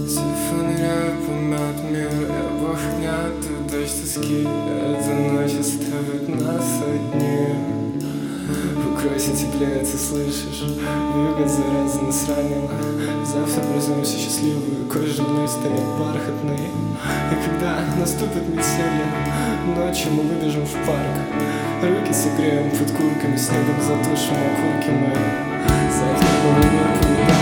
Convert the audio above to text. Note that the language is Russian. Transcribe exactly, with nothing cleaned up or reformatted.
Фонаря помят мир, я бог нет, и дождь тоски. Эта ночь оставит нас одних. Укройся теплее, ты слышишь? Вьюга зараза нас ранила. Завтра проснемся счастливые, кожа мной станет бархатной. И когда наступит метель, ночью мы выбежим в парк. Руки согреем под куртками, снегом затушим окурки мы. Завтра мы